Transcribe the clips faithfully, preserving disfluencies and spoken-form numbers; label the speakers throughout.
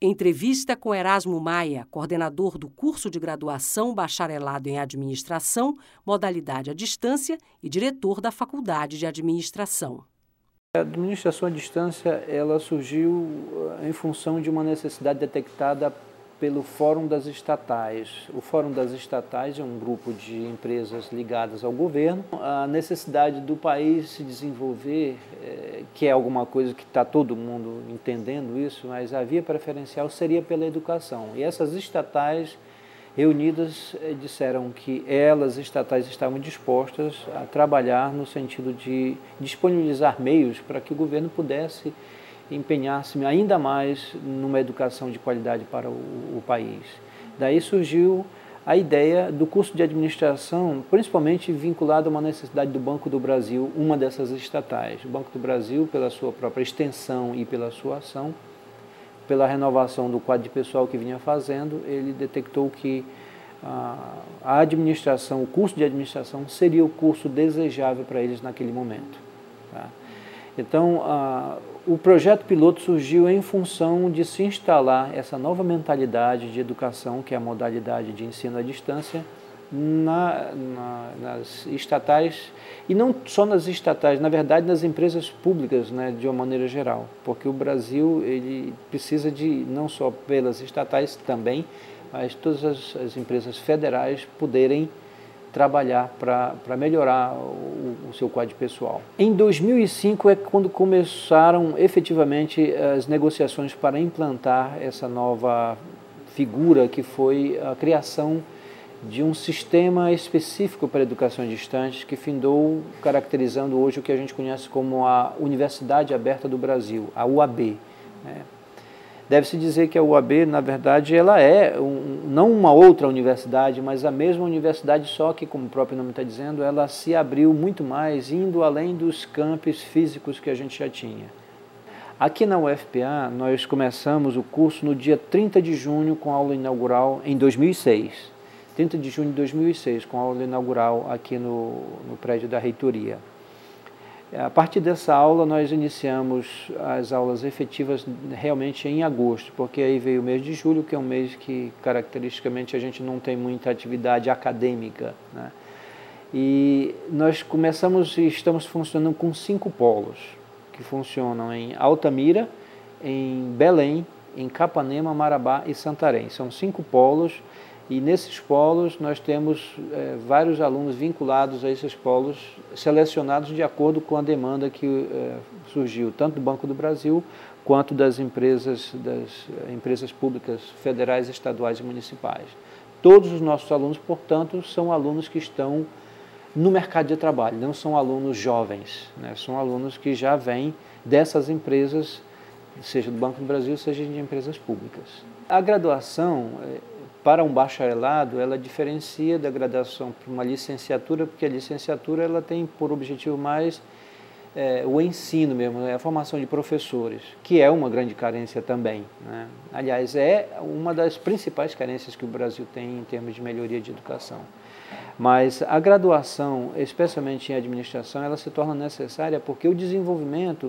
Speaker 1: Entrevista com Erasmo Maia, coordenador do curso de graduação Bacharelado em Administração, modalidade à distância e diretor da Faculdade de Administração.
Speaker 2: A administração à distância ela surgiu em função de uma necessidade detectada pelo Fórum das Estatais. O Fórum das Estatais é um grupo de empresas ligadas ao governo. A necessidade do país se desenvolver, é, que é alguma coisa que está todo mundo entendendo isso, mas a via preferencial seria pela educação. E essas estatais reunidas é, disseram que elas, estatais, estavam dispostas a trabalhar no sentido de disponibilizar meios para que o governo pudesse empenhar-se ainda mais numa educação de qualidade para o, o país. Daí surgiu a ideia do curso de administração, principalmente vinculado a uma necessidade do Banco do Brasil, uma dessas estatais. O Banco do Brasil, pela sua própria extensão e pela sua ação, pela renovação do quadro de pessoal que vinha fazendo, ele detectou que a, a administração, o curso de administração seria o curso desejável para eles naquele momento. Tá? Então, a, o projeto piloto surgiu em função de se instalar essa nova mentalidade de educação, que é a modalidade de ensino à distância, na, na, nas estatais, e não só nas estatais, na verdade nas empresas públicas, né, de uma maneira geral, porque o Brasil ele precisa de, não só pelas estatais também, mas todas as, as empresas federais poderem trabalhar para melhorar o, o seu quadro pessoal. Em dois mil e cinco é quando começaram efetivamente as negociações para implantar essa nova figura, que foi a criação de um sistema específico para a educação à distância, que findou caracterizando hoje o que a gente conhece como a Universidade Aberta do Brasil, a U A B. Né? Deve-se dizer que a U A B, na verdade, ela é um, não uma outra universidade, mas a mesma universidade, só que, como o próprio nome está dizendo, ela se abriu muito mais, indo além dos campos físicos que a gente já tinha. Aqui na U F P A, nós começamos o curso no dia trinta de junho, com a aula inaugural em dois mil e seis. trinta de junho de dois mil e seis, com a aula inaugural aqui no, no prédio da reitoria. A partir dessa aula, nós iniciamos as aulas efetivas realmente em agosto, porque aí veio o mês de julho, que é um mês que, caracteristicamente, a gente não tem muita atividade acadêmica, né? E nós começamos e estamos funcionando com cinco polos, que funcionam em Altamira, em Belém, em Capanema, Marabá e Santarém. São cinco polos. E nesses polos nós temos é, vários alunos vinculados a esses polos, selecionados de acordo com a demanda que é, surgiu, tanto do Banco do Brasil, quanto das empresas, das empresas públicas federais, estaduais e municipais. Todos os nossos alunos, portanto, são alunos que estão no mercado de trabalho, não são alunos jovens, né? São alunos que já vêm dessas empresas, seja do Banco do Brasil, seja de empresas públicas. A graduação, para um bacharelado, ela diferencia da graduação para uma licenciatura, porque a licenciatura ela tem por objetivo mais é, o ensino mesmo, né? A formação de professores, que é uma grande carência também, né? Aliás, é uma das principais carências que o Brasil tem em termos de melhoria de educação. Mas a graduação, especialmente em administração, ela se torna necessária porque o desenvolvimento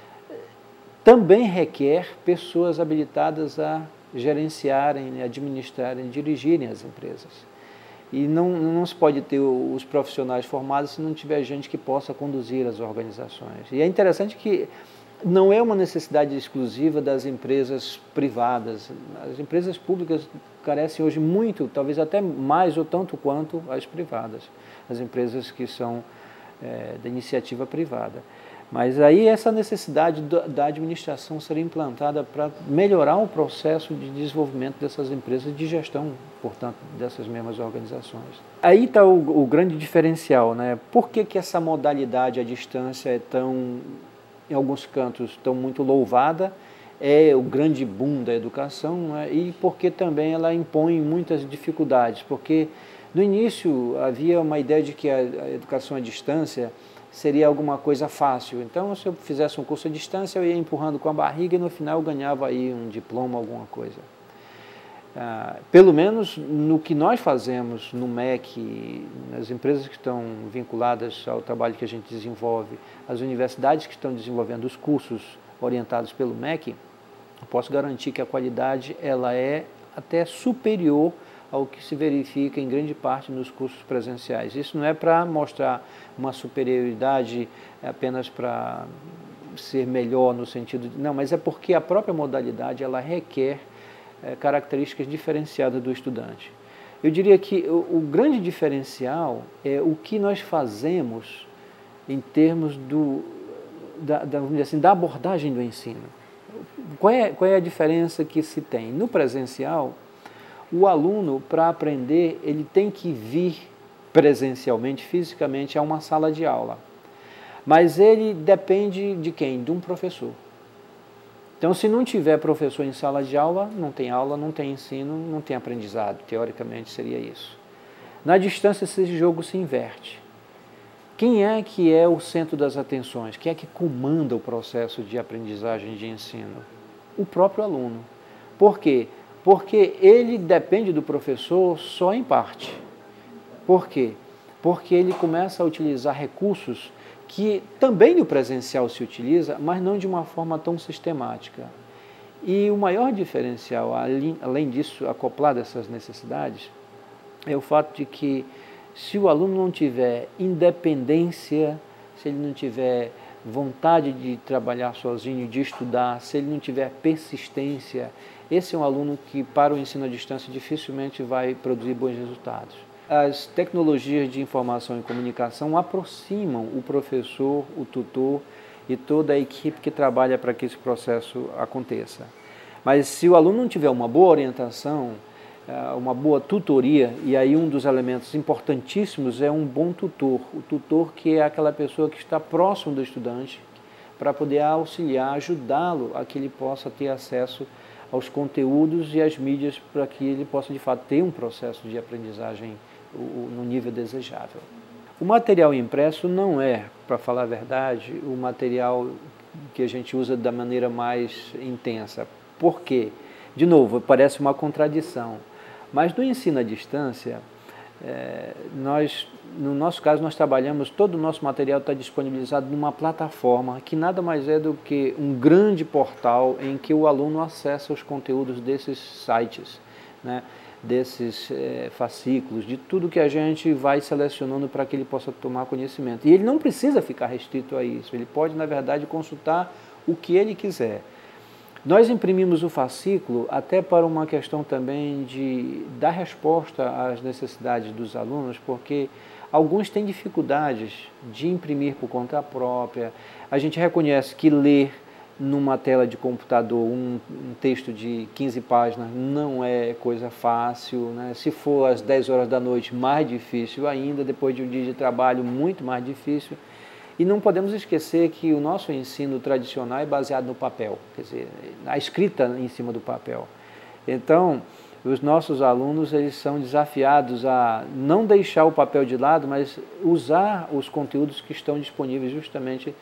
Speaker 2: também requer pessoas habilitadas a gerenciarem, administrarem, dirigirem as empresas. E não, não se pode ter os profissionais formados se não tiver gente que possa conduzir as organizações. E é interessante que não é uma necessidade exclusiva das empresas privadas. As empresas públicas carecem hoje muito, talvez até mais ou tanto quanto as privadas, as empresas que são é, da iniciativa privada. Mas aí essa necessidade da administração seria implantada para melhorar o processo de desenvolvimento dessas empresas, de gestão, portanto, dessas mesmas organizações. Aí está o, o grande diferencial, né? Por que que essa modalidade à distância é tão, em alguns cantos, tão muito louvada? É o grande boom da educação, né? E porque também ela impõe muitas dificuldades, porque no início havia uma ideia de que a, a educação à distância seria alguma coisa fácil. Então, se eu fizesse um curso à distância, eu ia empurrando com a barriga e no final eu ganhava aí um diploma, alguma coisa. Ah, pelo menos no que nós fazemos no M E C, nas empresas que estão vinculadas ao trabalho que a gente desenvolve, as universidades que estão desenvolvendo os cursos orientados pelo M E C, Eu posso garantir que a qualidade ela é até superior ao que se verifica em grande parte nos cursos presenciais. Isso não é para mostrar uma superioridade apenas para ser melhor no sentido de... Não, mas é porque a própria modalidade ela requer é, características diferenciadas do estudante. Eu diria que o, o grande diferencial é o que nós fazemos em termos do, da, da, vamos dizer assim, da abordagem do ensino. Qual é, qual é a diferença que se tem? No presencial, o aluno, para aprender, ele tem que vir presencialmente, fisicamente, a uma sala de aula. Mas ele depende de quem? De um professor. Então, se não tiver professor em sala de aula, não tem aula, não tem ensino, não tem aprendizado. Teoricamente, seria isso. Na distância, esse jogo se inverte. Quem é que é o centro das atenções? Quem é que comanda o processo de aprendizagem e de ensino? O próprio aluno. Por quê? Porque ele depende do professor só em parte. Por quê? Porque ele começa a utilizar recursos que também no presencial se utiliza, mas não de uma forma tão sistemática. E o maior diferencial, além disso, acoplado a essas necessidades, é o fato de que se o aluno não tiver independência, se ele não tiver vontade de trabalhar sozinho, de estudar, se ele não tiver persistência, esse é um aluno que, para o ensino à distância, dificilmente vai produzir bons resultados. As tecnologias de informação e comunicação aproximam o professor, o tutor e toda a equipe que trabalha para que esse processo aconteça. Mas se o aluno não tiver uma boa orientação, uma boa tutoria, e aí um dos elementos importantíssimos é um bom tutor. O tutor que é aquela pessoa que está próximo do estudante para poder auxiliar, ajudá-lo a que ele possa ter acesso aos conteúdos e às mídias para que ele possa, de fato, ter um processo de aprendizagem no nível desejável. O material impresso não é, para falar a verdade, o material que a gente usa da maneira mais intensa. Por quê? De novo, parece uma contradição. Mas no ensino à distância, é, nós, no nosso caso, nós trabalhamos, todo o nosso material está disponibilizado numa plataforma que nada mais é do que um grande portal em que o aluno acessa os conteúdos desses sites, né, desses é, fascículos, de tudo que a gente vai selecionando para que ele possa tomar conhecimento. E ele não precisa ficar restrito a isso, ele pode, na verdade, consultar o que ele quiser. Nós imprimimos o fascículo até para uma questão também de dar resposta às necessidades dos alunos, porque alguns têm dificuldades de imprimir por conta própria. A gente reconhece que ler numa tela de computador um, um texto de quinze páginas não é coisa fácil, né? Se for às dez horas da noite, mais difícil ainda, depois de um dia de trabalho, muito mais difícil. E não podemos esquecer que o nosso ensino tradicional é baseado no papel, quer dizer, na escrita em cima do papel. Então, os nossos alunos eles são desafiados a não deixar o papel de lado, mas usar os conteúdos que estão disponíveis justamente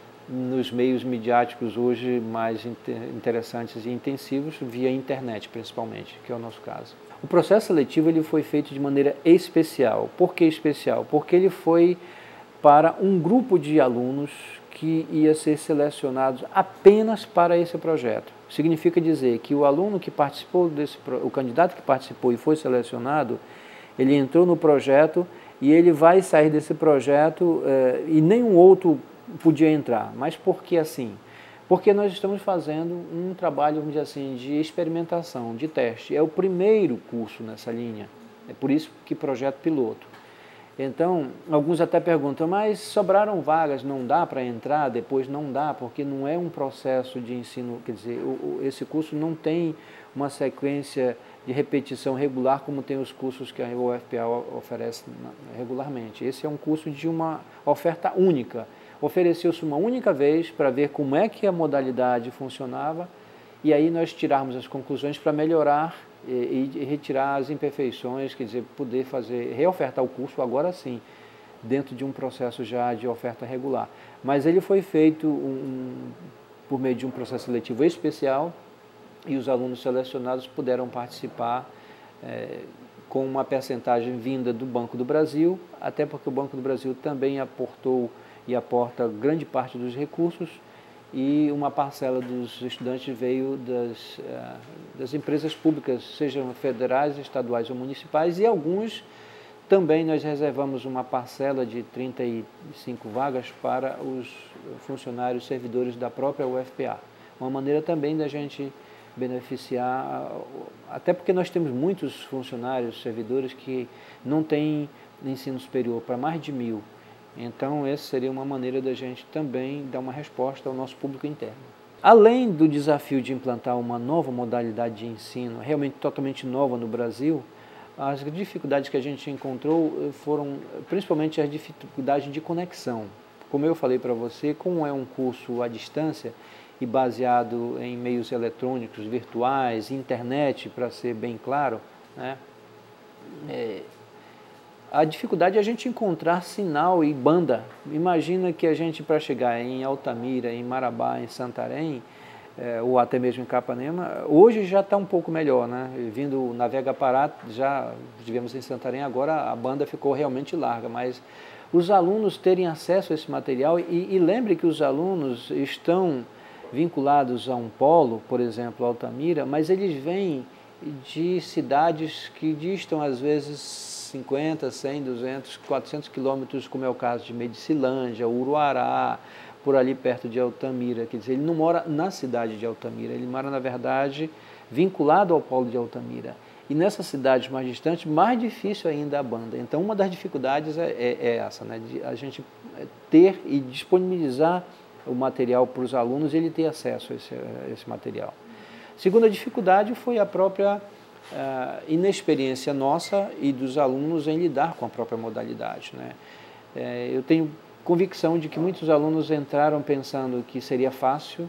Speaker 2: nos meios midiáticos hoje mais interessantes e intensivos, via internet principalmente, que é o nosso caso. O processo seletivo ele foi feito de maneira especial. Por que especial? Porque ele foi para um grupo de alunos que ia ser selecionados apenas para esse projeto. Significa dizer que o aluno que participou desse, o candidato que participou e foi selecionado, ele entrou no projeto e ele vai sair desse projeto eh, e nenhum outro podia entrar. Mas por que assim? Porque nós estamos fazendo um trabalho, vamos dizer assim, de experimentação, de teste. É o primeiro curso nessa linha, é por isso que projeto piloto. Então, alguns até perguntam, mas sobraram vagas, não dá para entrar, depois não dá, porque não é um processo de ensino, quer dizer, o, o, esse curso não tem uma sequência de repetição regular como tem os cursos que a U F P A oferece regularmente. Esse é um curso de uma oferta única. Ofereceu-se uma única vez para ver como é que a modalidade funcionava e aí nós tirarmos as conclusões para melhorar e, e retirar as imperfeições, quer dizer, poder fazer, reofertar o curso agora sim, dentro de um processo já de oferta regular. Mas ele foi feito um, por meio de um processo seletivo especial e os alunos selecionados puderam participar é, com uma percentagem vinda do Banco do Brasil, até porque o Banco do Brasil também aportou e aporta grande parte dos recursos, e uma parcela dos estudantes veio das, das empresas públicas, sejam federais, estaduais ou municipais, e alguns também nós reservamos uma parcela de trinta e cinco vagas para os funcionários servidores da própria U F P A. Uma maneira também da gente beneficiar, até porque nós temos muitos funcionários, servidores que não têm ensino superior, para mais de mil. Então, essa seria uma maneira da gente também dar uma resposta ao nosso público interno. Além do desafio de implantar uma nova modalidade de ensino, realmente totalmente nova no Brasil, as dificuldades que a gente encontrou foram principalmente as dificuldades de conexão. Como eu falei para você, como é um curso à distância e baseado em meios eletrônicos, virtuais, internet, para ser bem claro, né? É, a dificuldade é a gente encontrar sinal e banda. Imagina que a gente, para chegar em Altamira, em Marabá, em Santarém, é, ou até mesmo em Capanema, hoje já está um pouco melhor, né? Vindo Navega Pará, já estivemos em Santarém, agora a banda ficou realmente larga, mas os alunos terem acesso a esse material, e, e lembre que os alunos estão vinculados a um polo, por exemplo, Altamira, mas eles vêm de cidades que distam às vezes cinquenta, cem, duzentos, quatrocentos quilômetros, como é o caso de Medicilândia, Uruará, por ali perto de Altamira. Quer dizer, ele não mora na cidade de Altamira, ele mora, na verdade, vinculado ao polo de Altamira. E nessas cidades mais distantes, mais difícil ainda a banda. Então, uma das dificuldades é, é, é essa, né? De a gente ter e disponibilizar o material para os alunos e ele ter acesso a esse, a esse material. Segunda dificuldade foi a própria uh, inexperiência nossa e dos alunos em lidar com a própria modalidade, né? É, eu tenho convicção de que muitos alunos entraram pensando que seria fácil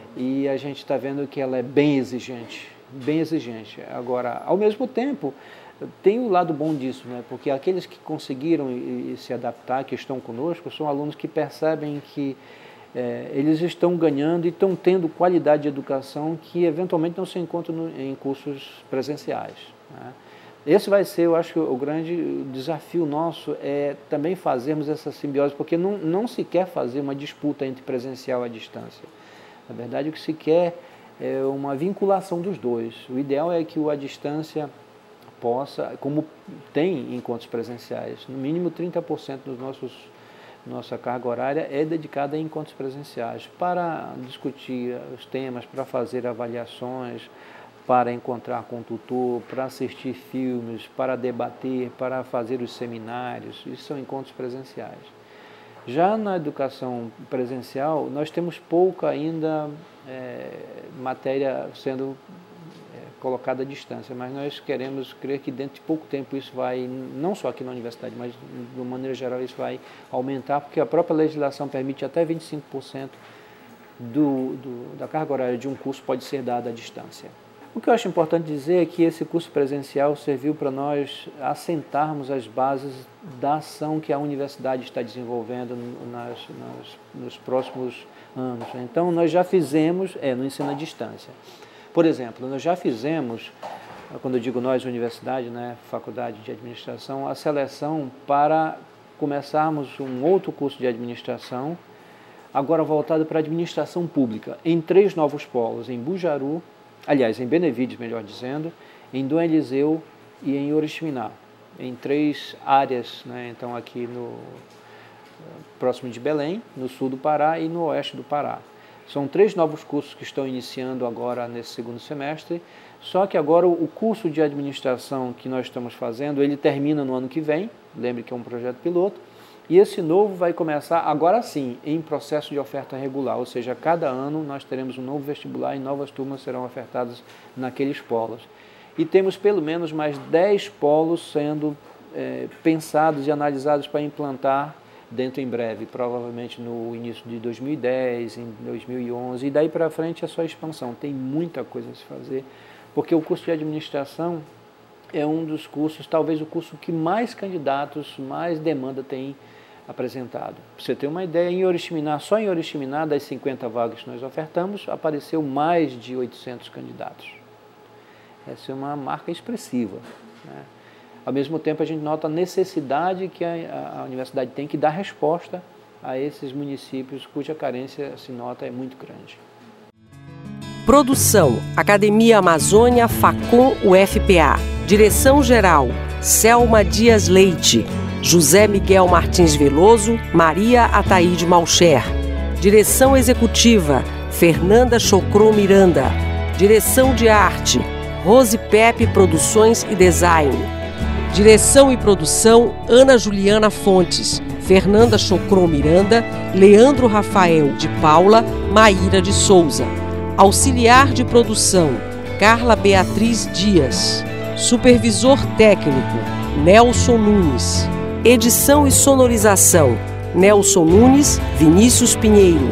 Speaker 2: e a gente está vendo que ela é bem exigente, bem exigente. Agora, ao mesmo tempo, tem o lado bom disso, né? Porque aqueles que conseguiram e, e se adaptar, que estão conosco, são alunos que percebem que É, eles estão ganhando e estão tendo qualidade de educação que eventualmente não se encontra no, em cursos presenciais, né? Esse vai ser, eu acho, o grande desafio nosso, é também fazermos essa simbiose, porque não, não se quer fazer uma disputa entre presencial e à distância. Na verdade, o que se quer é uma vinculação dos dois. O ideal é que o à distância possa, como tem encontros presenciais, no mínimo trinta por cento dos nossos Nossa carga horária é dedicada a encontros presenciais, para discutir os temas, para fazer avaliações, para encontrar com o tutor, para assistir filmes, para debater, para fazer os seminários. Isso são encontros presenciais. Já na educação presencial, nós temos pouca ainda é, matéria sendo colocada à distância, mas nós queremos crer que dentro de pouco tempo isso vai, não só aqui na universidade, mas de uma maneira geral isso vai aumentar, porque a própria legislação permite até vinte e cinco por cento do, do, da carga horária de um curso pode ser dada à distância. O que eu acho importante dizer é que esse curso presencial serviu para nós assentarmos as bases da ação que a universidade está desenvolvendo nas, nas, nos próximos anos. Então, nós já fizemos, é, no ensino à distância. Por exemplo, nós já fizemos, quando eu digo nós, universidade, né, faculdade de administração, a seleção para começarmos um outro curso de administração, agora voltado para a administração pública, em três novos polos, em Bujaru, aliás, em Benevides, melhor dizendo, em Dom Eliseu e em Oriximiná, em três áreas, né, então aqui no próximo de Belém, no sul do Pará e no oeste do Pará. São três novos cursos que estão iniciando agora nesse segundo semestre, só que agora o curso de administração que nós estamos fazendo, ele termina no ano que vem, lembre que é um projeto piloto, e esse novo vai começar agora sim, em processo de oferta regular, ou seja, cada ano nós teremos um novo vestibular e novas turmas serão ofertadas naqueles polos. E temos pelo menos mais dez polos sendo é, pensados e analisados para implantar dentro em breve, provavelmente no início de dois mil e dez, em dois mil e onze, e daí para frente é só expansão. Tem muita coisa a se fazer, porque o curso de administração é um dos cursos, talvez o curso que mais candidatos, mais demanda tem apresentado. Para você ter uma ideia, em Oriximiná, só em Oriximiná, das cinquenta vagas que nós ofertamos, apareceu mais de oitocentos candidatos. Essa é uma marca expressiva, né? Ao mesmo tempo, a gente nota a necessidade que a, a universidade tem que dar resposta a esses municípios cuja carência se nota é muito grande.
Speaker 1: Produção: Academia Amazônia, Facom, U F P A. Direção-geral: Selma Dias Leite, José Miguel Martins Veloso, Maria Ataíde Malcher. Direção executiva: Fernanda Chocrô Miranda. Direção de arte: Rose Pepe Produções e Design. Direção e produção: Ana Juliana Fontes, Fernanda Chocrô Miranda, Leandro Rafael de Paula, Maíra de Souza. Auxiliar de produção: Carla Beatriz Dias. Supervisor técnico: Nelson Nunes. Edição e sonorização: Nelson Nunes, Vinícius Pinheiro.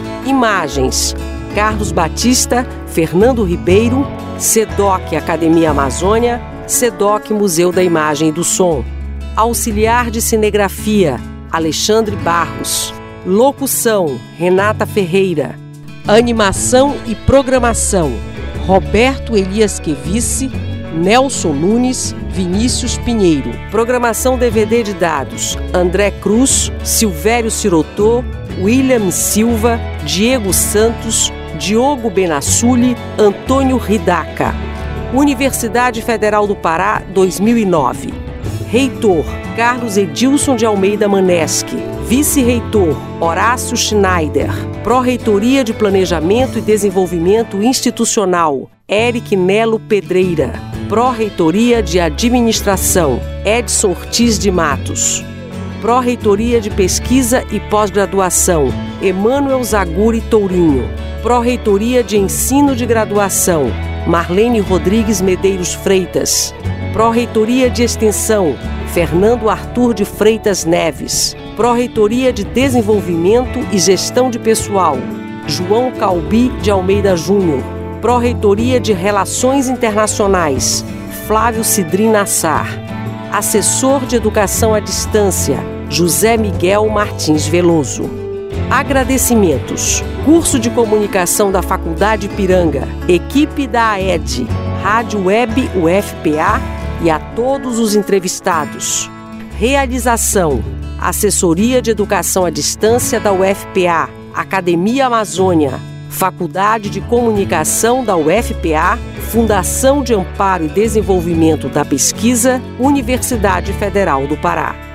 Speaker 1: Imagens: Carlos Batista, Fernando Ribeiro, SEDOC Academia Amazônia, SEDOC Museu da Imagem e do Som. Auxiliar de cinegrafia: Alexandre Barros. Locução: Renata Ferreira. Animação e programação: Roberto Elias Quevice, Nelson Nunes, Vinícius Pinheiro. Programação D V D de dados: André Cruz, Silvério Sirotô, William Silva, Diego Santos, Diogo Benassuli, Antônio Ridaca. Universidade Federal do Pará, dois mil e nove. Reitor: Carlos Edilson de Almeida Maneschi. Vice-reitor: Horácio Schneider. Pró-reitoria de Planejamento e Desenvolvimento Institucional: Eric Nelo Pedreira. Pró-reitoria de Administração: Edson Ortiz de Matos. Pró-reitoria de Pesquisa e Pós-Graduação: Emmanuel Zaguri Tourinho. Pró-reitoria de Ensino de Graduação: Marlene Rodrigues Medeiros Freitas. Pró-reitoria de Extensão: Fernando Arthur de Freitas Neves. Pró-reitoria de Desenvolvimento e Gestão de Pessoal: João Calbi de Almeida Júnior. Pró-reitoria de Relações Internacionais: Flávio Cidrim Nassar. Assessor de Educação à Distância: José Miguel Martins Veloso. Agradecimentos: Curso de Comunicação da Faculdade Ipiranga, equipe da A E D, Rádio Web U F P A e a todos os entrevistados. Realização: Assessoria de Educação à Distância da U F P A, Academia Amazônia, Faculdade de Comunicação da U F P A, Fundação de Amparo e Desenvolvimento da Pesquisa, Universidade Federal do Pará.